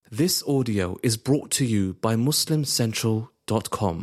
This audio is brought to you by MuslimCentral.com.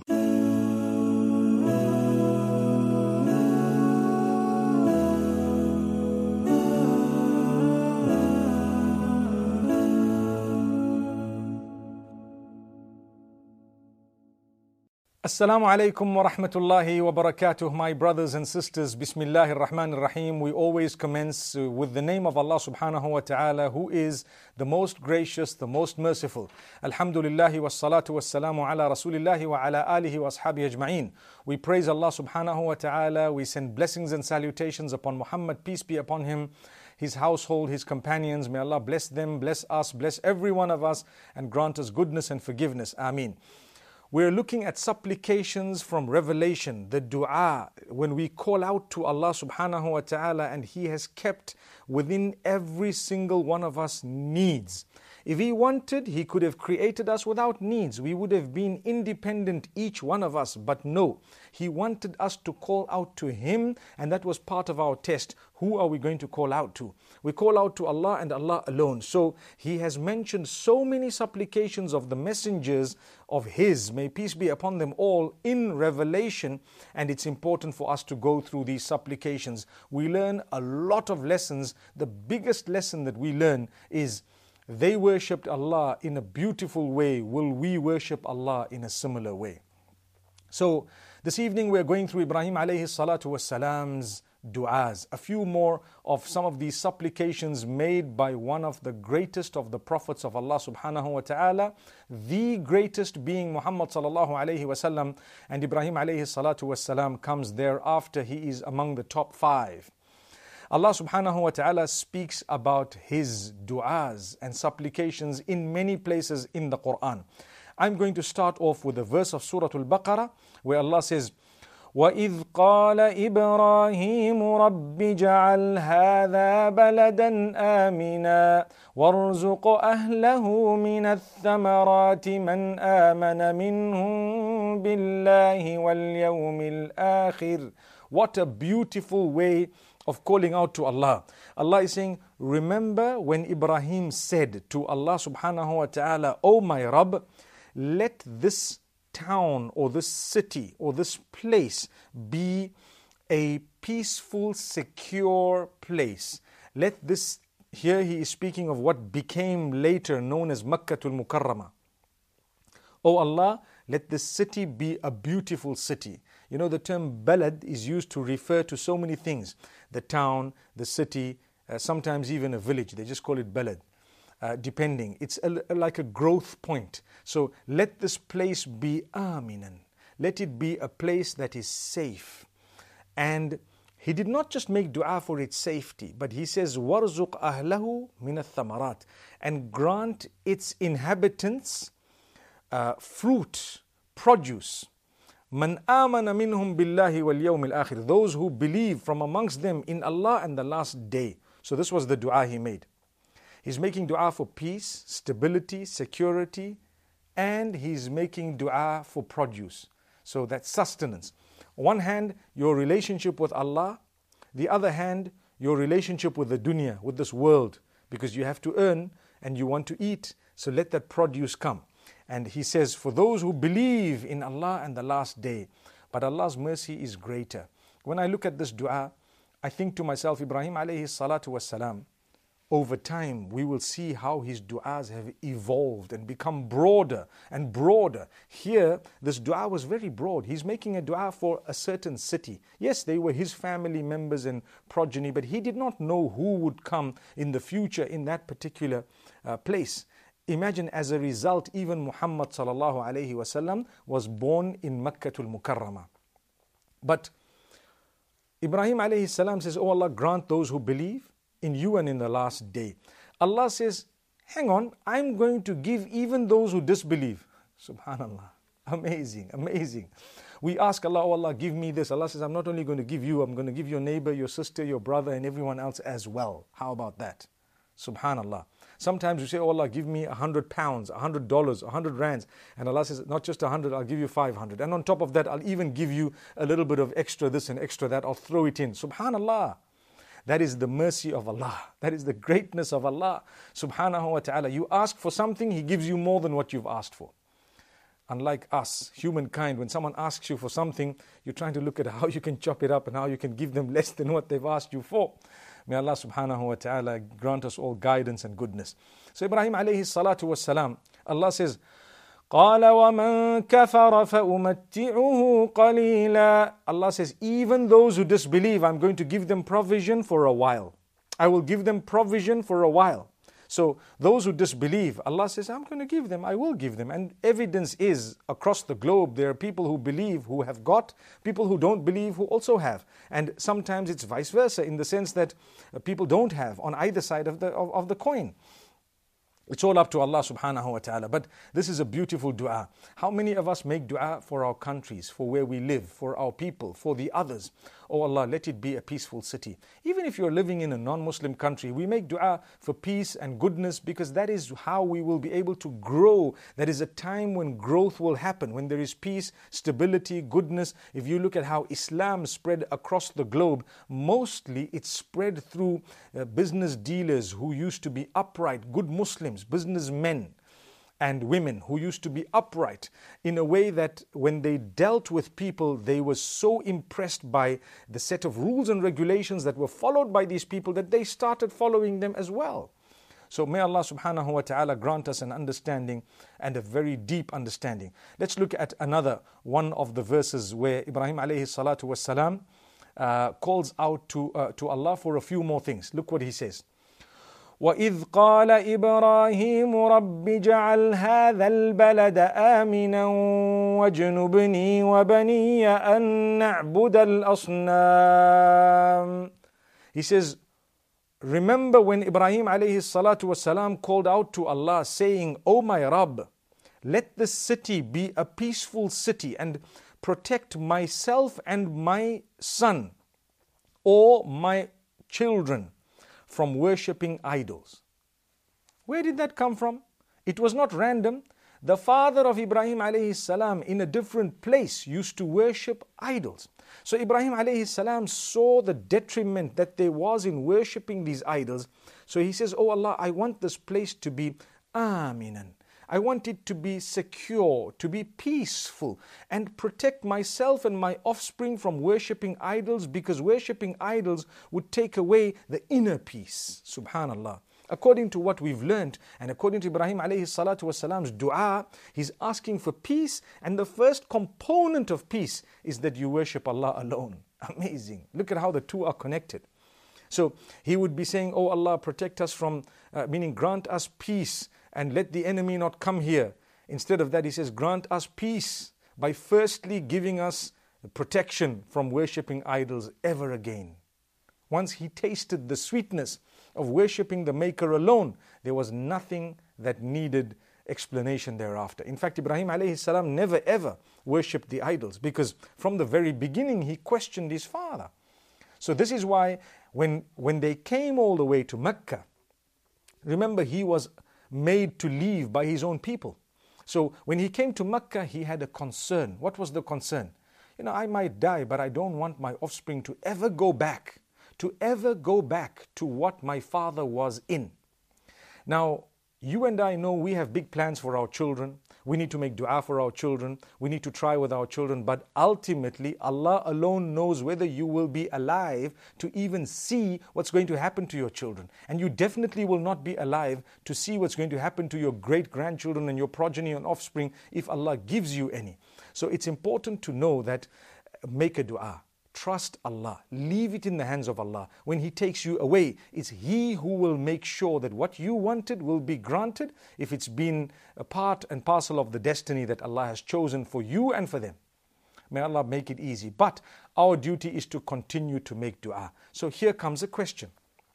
Assalamu alaikum wa rahmatullahi wa barakatuh, my brothers and sisters. Bismillahir Rahmanir Rahim. We always commence with the name of Allah subhanahu wa ta'ala, who is the most gracious, the most merciful. Alhamdulillahi wa salatu wa salamu ala rasulillahi wa ala alihi wa ashabihi ajma'in. We praise Allah subhanahu wa ta'ala. We send blessings and salutations upon Muhammad, peace be upon him, his household, his companions. May Allah bless them, bless us, bless every one of us, and grant us goodness and forgiveness. Ameen. We're looking at supplications from Revelation, the dua, when we call out to Allah subhanahu wa ta'ala, and He has kept within every single one of us needs. If He wanted, He could have created us without needs. We would have been independent, each one of us. But no, He wanted us to call out to Him, and that was part of our test. Who are we going to call out to? We call out to Allah and Allah alone. So He has mentioned so many supplications of the messengers of His, may peace be upon them all, in Revelation, and it's important for us to go through these supplications. We learn a lot of lessons. The biggest lesson that we learn is they worshipped Allah in a beautiful way. Will we worship Allah in a similar way? So this evening we're going through Ibrahim alayhi salatu wassalam's du'as. A few more of some of these supplications made by one of the greatest of the prophets of Allah subhanahu wa ta'ala, the greatest being Muhammad sallallahu alayhi wasallam, and Ibrahim alayhi salatu wassalam comes thereafter. He is among the top 5. Allah subhanahu wa ta'ala speaks about His du'as and supplications in many places in the Quran. I'm going to start off with a verse of Surah Al-Baqarah where Allah says, وَإِذْ قَالَ إِبْرَاهِيمُ رَبِّ جَعَلْ هَذَا بَلَدًا آمِنًا وَارْزُقْ أَهْلَهُ مِنَ الثَّمَرَاتِ مَنْ آمَنَ مِنْهُمْ بِاللَّهِ وَالْيَوْمِ الْآخِرِ. What a beautiful way of calling out to Allah. Allah is saying, remember when Ibrahim said to Allah subhanahu wa ta'ala, "O my Rabb, let this town or this city or this place be a peaceful, secure place. Let this," here he is speaking of what became later known as Makkatul Mukarramah. "O Allah, let this city be a beautiful city." You know, the term balad is used to refer to so many things. The town, the city, sometimes even a village. They just call it balad, depending. It's like a growth point. So let this place be aminan. Let it be a place that is safe. And he did not just make dua for its safety, but he says, وَارْزُقْ أَهْلَهُ مِنَ الثَّمَرَاتِ, and grant its inhabitants fruit, produce. مَنْ آمَنَ مِنْهُمْ بِاللَّهِ وَالْيَوْمِ الْآخِرِ, those who believe from amongst them in Allah and the last day. So this was the dua he made. He's making dua for peace, stability, security, and he's making dua for produce. So that's sustenance. On one hand, your relationship with Allah. The other hand, your relationship with the dunya, with this world. Because you have to earn and you want to eat. So let that produce come. And he says, for those who believe in Allah and the last day. But Allah's mercy is greater. When I look at this dua, I think to myself, Ibrahim alayhi salatu wassalam, over time we will see how his du'as have evolved and become broader and broader. Here, this dua was very broad. He's making a dua for a certain city. Yes, they were his family members and progeny, but he did not know who would come in the future in that particular place. Imagine, as a result, even Muhammad sallallahu alayhi wasallam was born in Makkatul Mukarramah. But Ibrahim alayhi salam says, "Oh Allah, grant those who believe in you and in the last day." Allah says, hang on, I'm going to give even those who disbelieve. Subhanallah. Amazing, amazing. We ask Allah, "Oh Allah, give me this." Allah says, I'm not only going to give you, I'm going to give your neighbor, your sister, your brother, and everyone else as well. How about that? Subhanallah. Sometimes you say, "Oh Allah, give me 100 pounds, $100, 100 rands." And Allah says, not just 100, I'll give you 500. And on top of that, I'll even give you a little bit of extra this and extra that. I'll throw it in. Subhanallah. That is the mercy of Allah. That is the greatness of Allah subhanahu wa ta'ala. You ask for something, He gives you more than what you've asked for. Unlike us, humankind, when someone asks you for something, you're trying to look at how you can chop it up and how you can give them less than what they've asked you for. May Allah subhanahu wa ta'ala grant us all guidance and goodness. So Ibrahim alayhi salatu was salam, Allah says, قَالَ وَمَنْ كَفَرَ فَأُمَتِّعُهُ قَلِيلًا. Allah says, even those who disbelieve, I'm going to give them provision for a while. I will give them provision for a while. So those who disbelieve, Allah says, I'm going to give them, I will give them. And evidence is, across the globe, there are people who believe, who have got, people who don't believe, who also have. And sometimes it's vice versa, in the sense that people don't have on either side of the coin. It's all up to Allah subhanahu wa ta'ala. But this is a beautiful dua. How many of us make dua for our countries, for where we live, for our people, for the others? Oh Allah, let it be a peaceful city. Even if you're living in a non-Muslim country, we make dua for peace and goodness, because that is how we will be able to grow. That is a time when growth will happen, when there is peace, stability, goodness. If you look at how Islam spread across the globe, mostly it spread through business dealers who used to be upright, good Muslims, businessmen and women who used to be upright, in a way that when they dealt with people, they were so impressed by the set of rules and regulations that were followed by these people that they started following them as well. So may Allah subhanahu wa ta'ala grant us an understanding, and a very deep understanding. Let's look at another one of the verses where Ibrahim alayhi salatu was salam calls out to Allah for a few more things. Look what he says. وَإِذْ قَالَ إِبْرَاهِيمُ رَبِّ جَعَلْ هَذَا الْبَلَدَ آمِنًا وَاجْنُبْنِي وَبَنِيَّ أَن نَعْبُدَ الْأَصْنَامَ. He says, remember when Ibrahim alayhi salatu wasalam called out to Allah saying, O my Rabb, let this city be a peaceful city and protect myself and my son or my children from worshipping idols. Where did that come from? It was not random. The father of Ibrahim alayhi salam in a different place used to worship idols. So Ibrahim alayhi salam saw the detriment that there was in worshipping these idols. So he says, Oh Allah, I want this place to be aminan. I want it to be secure, to be peaceful, and protect myself and my offspring from worshipping idols, because worshipping idols would take away the inner peace. Subhanallah. According to what we've learned, and according to Ibrahim alayhi salatu wasalam's dua, he's asking for peace, and the first component of peace is that you worship Allah alone. Amazing. Look at how the two are connected. So he would be saying, Oh Allah, protect us from, meaning grant us peace and let the enemy not come here. Instead of that, he says, grant us peace by firstly giving us protection from worshipping idols ever again. Once he tasted the sweetness of worshipping the Maker alone, there was nothing that needed explanation thereafter. In fact, Ibrahim alayhi salam never ever worshipped the idols, because from the very beginning he questioned his father. So this is why when they came all the way to Mecca, remember he was made to leave by his own people. So when he came to Mecca, he had a concern. What was the concern? I might die, but I don't want my offspring to ever go back to what my father was in. Now, you and I know we have big plans for our children. We need to make dua for our children. We need to try with our children. But ultimately, Allah alone knows whether you will be alive to even see what's going to happen to your children. And you definitely will not be alive to see what's going to happen to your great-grandchildren and your progeny and offspring if Allah gives you any. So it's important to know that make a dua. Trust Allah. Leave it in the hands of Allah. When He takes you away, it's He who will make sure that what you wanted will be granted, if it's been a part and parcel of the destiny that Allah has chosen for you and for them. May Allah make it easy. But our duty is to continue to make dua. So here comes a question.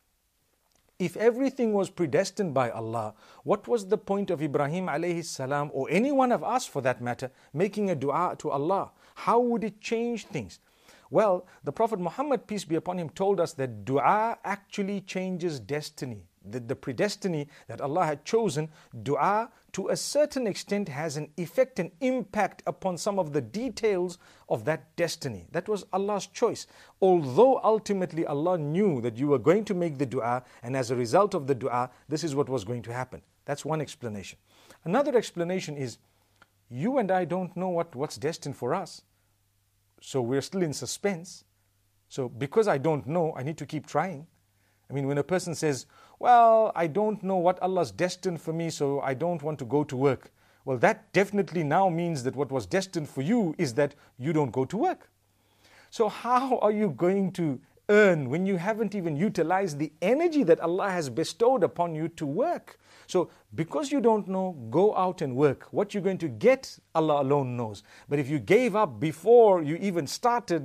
If everything was predestined by Allah, what was the point of Ibrahim alayhi salam, or any one of us for that matter, making a dua to Allah? How would it change things? Well, the Prophet Muhammad, peace be upon him, told us that dua actually changes destiny. the predestiny that Allah had chosen, dua to a certain extent has an effect and impact upon some of the details of that destiny. That was Allah's choice. Although ultimately Allah knew that you were going to make the dua, and as a result of the dua, this is what was going to happen. That's one explanation. Another explanation is, you and I don't know what's destined for us. So we're still in suspense. So because I don't know, I need to keep trying. I mean, when a person says, well, I don't know what Allah's destined for me, so I don't want to go to work. Well, that definitely now means that what was destined for you is that you don't go to work. So how are you going to earn when you haven't even utilized the energy that Allah has bestowed upon you to work? So because you don't know, go out and work. What you're going to get, Allah alone knows. But if you gave up before you even started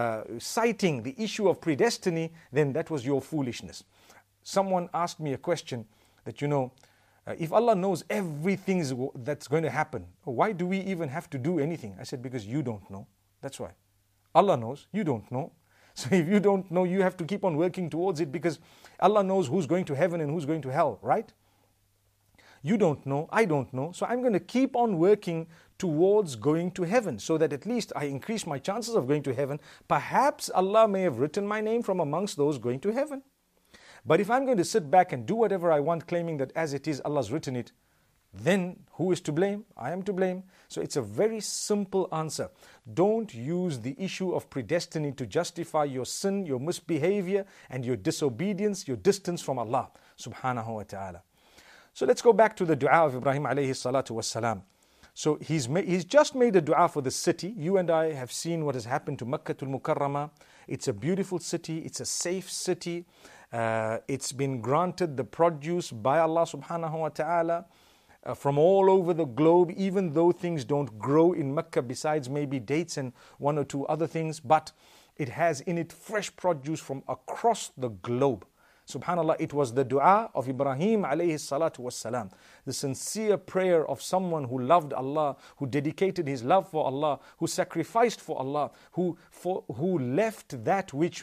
citing the issue of predestiny, then that was your foolishness. Someone asked me a question that, if Allah knows everything that's going to happen, why do we even have to do anything? I said, because you don't know. That's why. Allah knows, you don't know. So if you don't know, you have to keep on working towards it, because Allah knows who's going to heaven and who's going to hell, right? You don't know, I don't know. So I'm going to keep on working towards going to heaven, so that at least I increase my chances of going to heaven. Perhaps Allah may have written my name from amongst those going to heaven. But if I'm going to sit back and do whatever I want, claiming that as it is, Allah's written it, then who is to blame? I am to blame. So it's a very simple answer. Don't use the issue of predestiny to justify your sin, your misbehavior, and your disobedience, your distance from Allah subhanahu wa ta'ala. So let's go back to the dua of Ibrahim alayhi salatu wassalam. So he's just made a dua for the city. You and I have seen what has happened to Makkatul Mukarramah. It's a beautiful city. It's a safe city. It's been granted the produce by Allah subhanahu wa ta'ala from all over the globe, even though things don't grow in Mecca besides maybe dates and one or two other things, but it has in it fresh produce from across the globe. Subhanallah, it was the dua of Ibrahim alayhi salatu wassalam, the sincere prayer of someone who loved Allah, who dedicated his love for Allah, who sacrificed for Allah, who left that which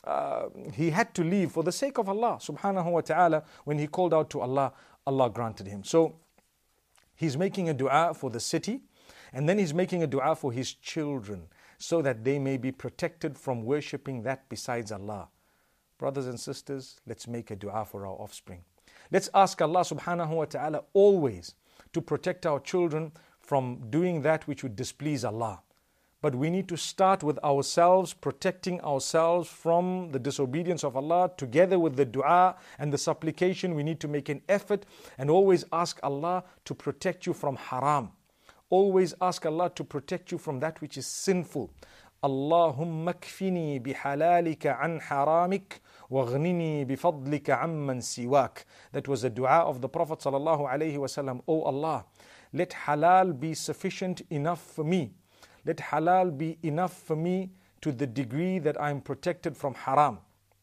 he had to leave for the sake of Allah subhanahu wa ta'ala. When he called out to Allah, Allah granted him. So he's making a dua for the city, and then he's making a dua for his children, so that they may be protected from worshipping that besides Allah. Brothers and sisters, let's make a dua for our offspring. Let's ask Allah subhanahu wa ta'ala always to protect our children from doing that which would displease Allah. But we need to start with ourselves, protecting ourselves from the disobedience of Allah. Together with the dua and the supplication, we need to make an effort and always ask Allah to protect you from haram. Always ask Allah to protect you from that which is sinful. Allahumma kfini bihalalika an haramik waghnini bifadlika amman siwak. That was the dua of the Prophet sallallahu alaihi wasallam. Oh Allah, let halal be sufficient enough for me. Let halal be enough for me to the degree that I am protected from haram.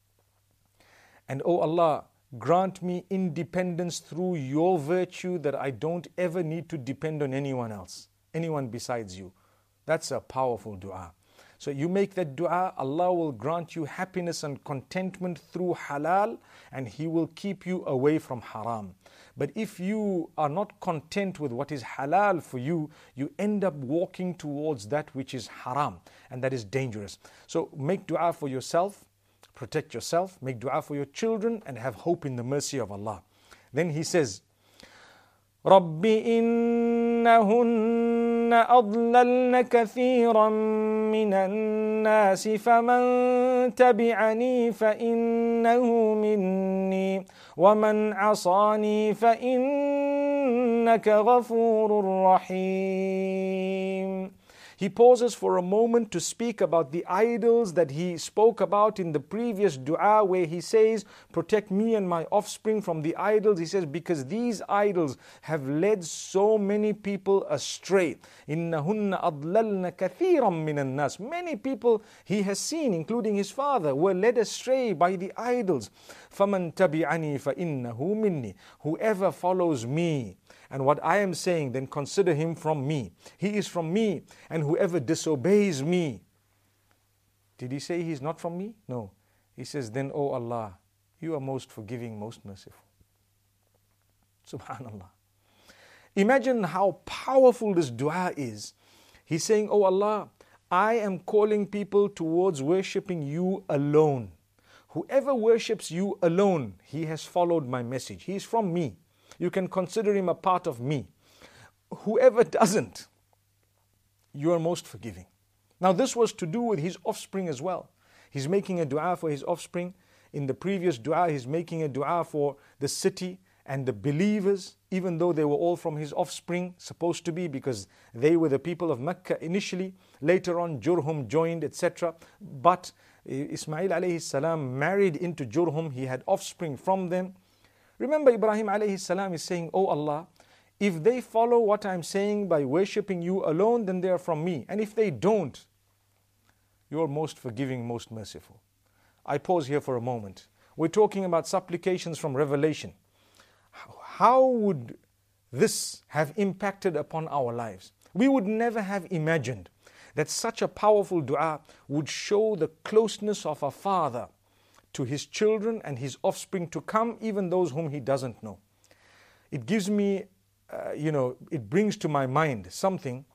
And oh Allah, grant me independence through your virtue, that I don't ever need to depend on anyone else, anyone besides you. That's a powerful dua. So you make that dua, Allah will grant you happiness and contentment through halal, and He will keep you away from haram. But if you are not content with what is halal for you, you end up walking towards that which is haram, and that is dangerous. So make dua for yourself, protect yourself, make dua for your children, and have hope in the mercy of Allah. Then he says, رَبِّ إِنَّهُنَّ أَضْلَلْنَ كَثِيرًا مِنَ النَّاسِ فَمَنْ تَبِعَنِي فَإِنَّهُ مِنِّي وَمَنْ عَصَانِي فَإِنَّكَ غَفُورٌ رَحِيمٌ. He pauses for a moment to speak about the idols that he spoke about in the previous dua, where he says, protect me and my offspring from the idols. He says, because these idols have led so many people astray. إِنَّهُنَّ أَضْلَلْنَ كَثِيرًا مِنَ النَّاسِ. Many people he has seen, including his father, were led astray by the idols. فَمَنْ تَبِعَنِي فَإِنَّهُ مِنِّي. Whoever follows me and what I am saying, then consider him from me. He is from me. And whoever disobeys me. Did he say he's not from me? No. He says, then, O Allah, you are most forgiving, most merciful. Subhanallah. Imagine how powerful this dua is. He's saying, Oh Allah, I am calling people towards worshipping you alone. Whoever worships you alone, he has followed my message. He is from me. You can consider him a part of me. Whoever doesn't, you are most forgiving. Now this was to do with his offspring as well. He's making a dua for his offspring. In the previous dua, he's making a dua for the city and the believers, even though they were all from his offspring, supposed to be, because they were the people of Mecca initially. Later on, Jurhum joined, etc. But Ismail alayhi salam married into Jurhum. He had offspring from them. Remember, Ibrahim alayhi salam is saying, Oh Allah, if they follow what I'm saying by worshipping you alone, then they are from me. And if they don't, you are most forgiving, most merciful. I pause here for a moment. We're talking about supplications from Revelation. How would this have impacted upon our lives? We would never have imagined that such a powerful dua would show the closeness of a father to his children and his offspring to come, even those whom he doesn't know. It gives me, it brings to my mind something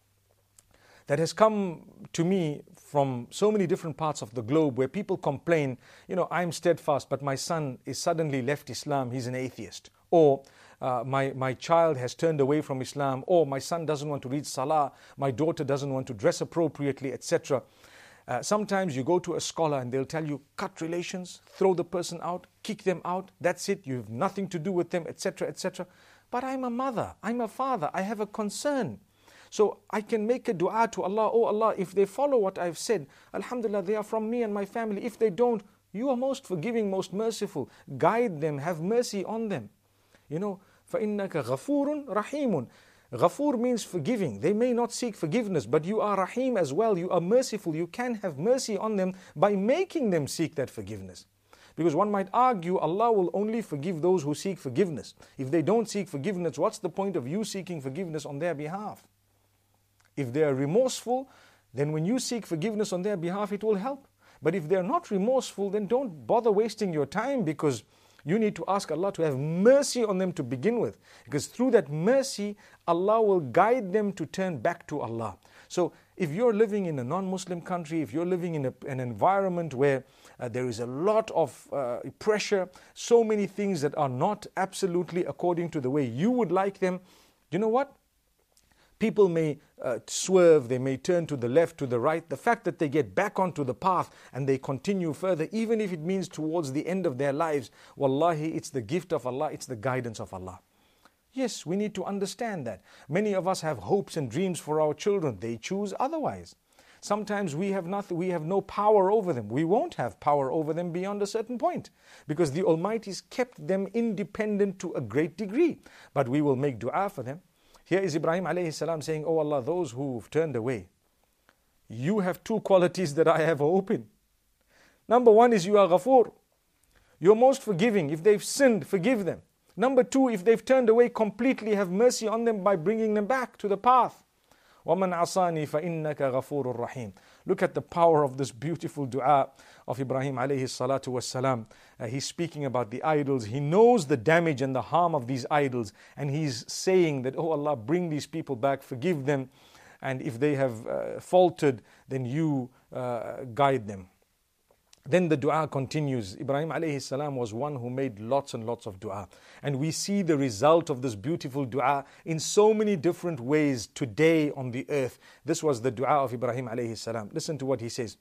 that has come to me from so many different parts of the globe, where people complain, I'm steadfast, but my son is suddenly left Islam, he's an atheist. Or my child has turned away from Islam. Or my son doesn't want to read Salah, my daughter doesn't want to dress appropriately, etc. Sometimes you go to a scholar and they'll tell you, cut relations, throw the person out, kick them out, that's it, you have nothing to do with them, etc., etc. But I'm a mother, I'm a father, I have a concern. So I can make a dua to Allah, Oh Allah, if they follow what I've said, Alhamdulillah, they are from me and my family. If they don't, you are most forgiving, most merciful. Guide them, have mercy on them. فَإِنَّكَ غَفُورٌ رَحِيمٌ. Ghafur means forgiving. They may not seek forgiveness, but you are Rahim as well. You are merciful. You can have mercy on them by making them seek that forgiveness. Because one might argue Allah will only forgive those who seek forgiveness. If they don't seek forgiveness, what's the point of you seeking forgiveness on their behalf? If they are remorseful, then when you seek forgiveness on their behalf, it will help. But if they're not remorseful, then don't bother wasting your time, because you need to ask Allah to have mercy on them to begin with. Because through that mercy, Allah will guide them to turn back to Allah. So if you're living in a non-Muslim country, if you're living in an environment where there is a lot of pressure, so many things that are not absolutely according to the way you would like them, you know what? People may swerve, they may turn to the left, to the right. The fact that they get back onto the path and they continue further, even if it means towards the end of their lives, wallahi, it's the gift of Allah, it's the guidance of Allah. Yes, we need to understand that. Many of us have hopes and dreams for our children. They choose otherwise. Sometimes we have no power over them. We won't have power over them beyond a certain point, because the Almighty's kept them independent to a great degree. But we will make dua for them. Here is Ibrahim alayhi salam saying, Oh Allah, those who've turned away, you have two qualities that I have open. Number one is you are Ghafur. You're most forgiving. If they've sinned, forgive them. Number two, if they've turned away completely, have mercy on them by bringing them back to the path. وَمَنْ عَصَانِي فَإِنَّكَ غَفُورٌ رَحِيمٌ. Look at the power of this beautiful dua of Ibrahim alayhi salatu wassalam. He's speaking about the idols. He knows the damage and the harm of these idols. And he's saying that, Oh Allah, bring these people back, forgive them. And if they have faltered, then you guide them. Then the dua continues. Ibrahim alayhi salam was one who made lots and lots of dua. And we see the result of this beautiful dua in so many different ways today on the earth. This was the dua of Ibrahim alayhi salam. Listen to what he says.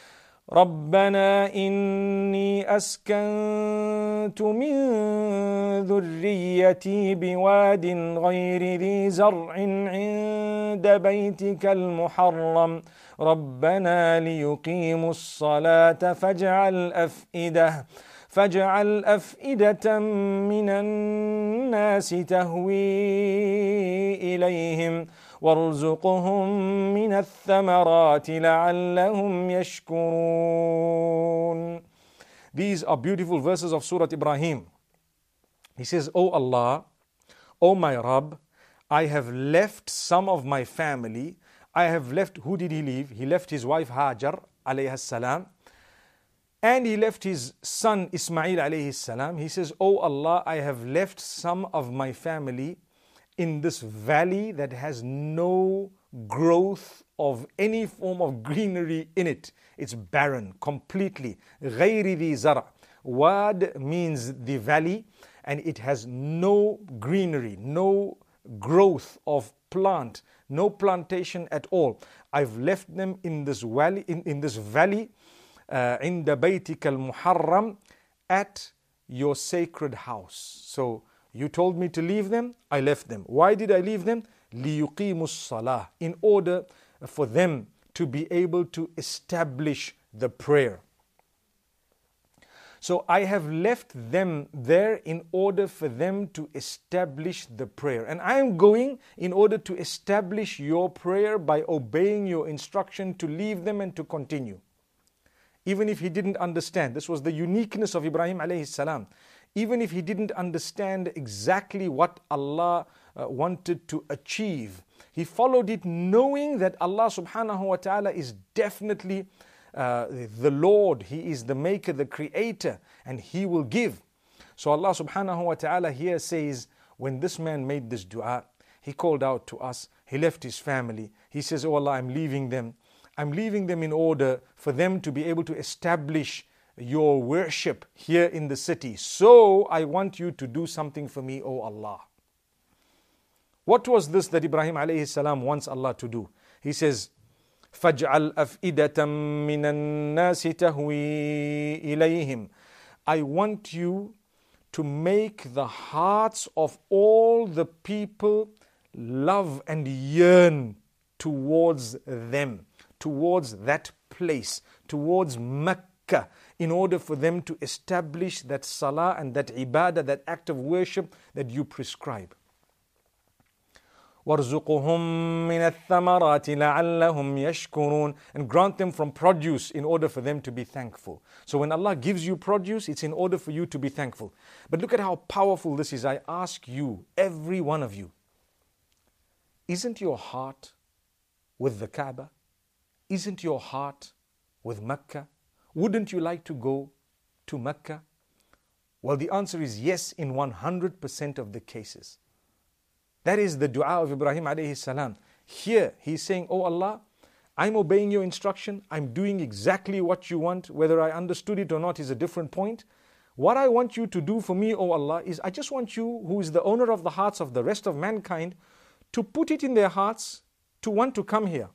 رَبَّنَا إِنِّي أَسْكَنْتُ مِنْ ذُرِّيَّتِي بِوَادٍ غَيْرِ ذِي زَرْعٍ عِنْدَ بَيْتِكَ الْمُحَرَّمِ رَبَّنَا لِيُقِيمُوا الصَّلَاةَ فَاجْعَلْ أَفْئِدَةً مِنَ النَّاسِ تَهْوِي إِلَيْهِمْ وَارْزُقْهُمْ مِنَ الثَّمَرَاتِ لَعَلَّهُمْ يَشْكُرُونَ. These are beautiful verses of Surah Ibrahim. He says, Oh Allah, Oh my Rabb, I have left some of my family. I have left, who did he leave? He left his wife Hajar alayha salam. And he left his son Ismail alayhi salam. He says, "Oh Allah, I have left some of my family in this valley that has no growth of any form of greenery in it. It's barren completely. غَيْرِ ذِي زَرْعٍ. Wad means the valley, and it has no greenery, no growth of plant, no plantation at all. I've left them in this valley, in this valley, عند بيتك المحرم, at your sacred house." So you told me to leave them, I left them. Why did I leave them? لِيُقِيمُوا الصَّلَاةِ, in order for them to be able to establish the prayer. So I have left them there in order for them to establish the prayer. And I am going in order to establish your prayer by obeying your instruction to leave them and to continue. Even if he didn't understand, this was the uniqueness of Ibrahim alayhi salam. Even if he didn't understand exactly what Allah wanted to achieve, he followed it knowing that Allah subhanahu wa ta'ala is definitely the Lord. He is the maker, the creator, and he will give. So Allah subhanahu wa ta'ala here says, when this man made this dua, he called out to us, he left his family. He says, "Oh Allah, I'm leaving them. I'm leaving them in order for them to be able to establish your worship here in the city. So I want you to do something for me, O Allah." What was this that Ibrahim alayhi salam wants Allah to do? He says, فَاجْعَلْ أَفْئِدَةً مِّنَ النَّاسِ تَهْوِي إِلَيْهِمْ. I want you to make the hearts of all the people love and yearn towards them, towards that place, towards Mecca, in order for them to establish that salah and that ibadah, that act of worship that you prescribe. وَارْزُقُهُم مِّنَ الثَّمَرَاتِ لَعَلَّهُمْ يَشْكُرُونَ. And grant them from produce in order for them to be thankful. So when Allah gives you produce, it's in order for you to be thankful. But look at how powerful this is. I ask you, every one of you, isn't your heart with the Kaaba? Isn't your heart with Mecca? Wouldn't you like to go to Mecca? Well, the answer is yes in 100% of the cases. That is the dua of Ibrahim alayhi salam. Here he's saying, "Oh Allah, I'm obeying your instruction. I'm doing exactly what you want. Whether I understood it or not is a different point. What I want you to do for me, oh Allah, is I just want you, who is the owner of the hearts of the rest of mankind, to put it in their hearts to want to come here."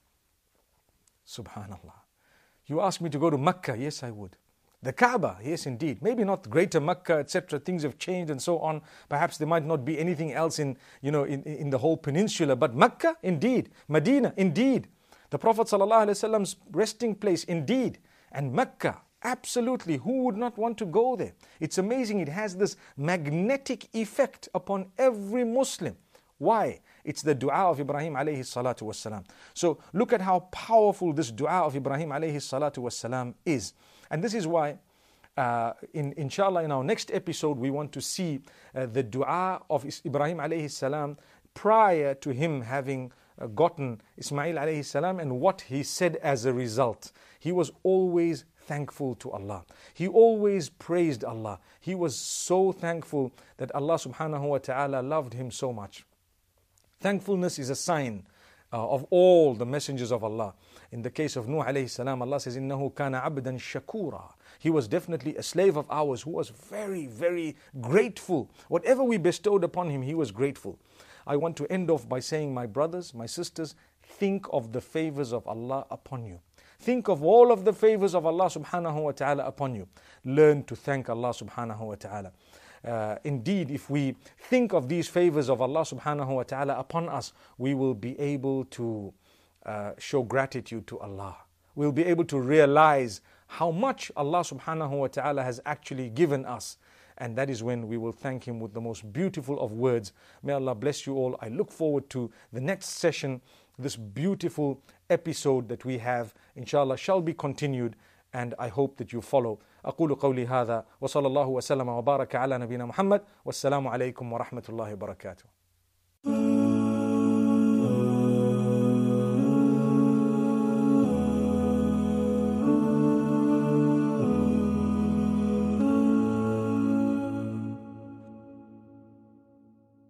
Subhanallah. You ask me to go to Mecca? Yes, I would. The Kaaba? Yes, indeed. Maybe not greater Mecca, etc. Things have changed and so on. Perhaps there might not be anything else in the whole peninsula. But Mecca? Indeed. Medina? Indeed. The Prophet ﷺ's resting place? Indeed. And Mecca? Absolutely. Who would not want to go there? It's amazing. It has this magnetic effect upon every Muslim. Why? It's the dua of Ibrahim alayhi salatu wassalam. So look at how powerful this dua of Ibrahim alayhi salatu wassalam is. And this is why, inshallah, in our next episode, we want to see the dua of Ibrahim alayhi salam prior to him having gotten Ismail alayhi salam and what he said as a result. He was always thankful to Allah. He always praised Allah. He was so thankful that Allah subhanahu wa ta'ala loved him so much. Thankfulness is a sign of all the messengers of Allah. In the case of Nuh alayhi salam, Allah says, إِنَّهُ كَانَ عَبْدًا شَكُورًا. He was definitely a slave of ours who was very, very grateful. Whatever we bestowed upon him, he was grateful. I want to end off by saying, my brothers, my sisters, think of the favors of Allah upon you. Think of all of the favors of Allah subhanahu wa ta'ala upon you. Learn to thank Allah subhanahu wa ta'ala. Indeed, if we think of these favors of Allah subhanahu wa ta'ala upon us, we will be able to show gratitude to Allah. We'll be able to realize how much Allah subhanahu wa ta'ala has actually given us. And that is when we will thank Him with the most beautiful of words. May Allah bless you all. I look forward to the next session. This beautiful episode that we have, inshallah, shall be continued. And I hope that you follow. أقول قولي هذا وصلى الله وسلم وبارك على نبينا محمد والسلام عليكم ورحمة الله وبركاته.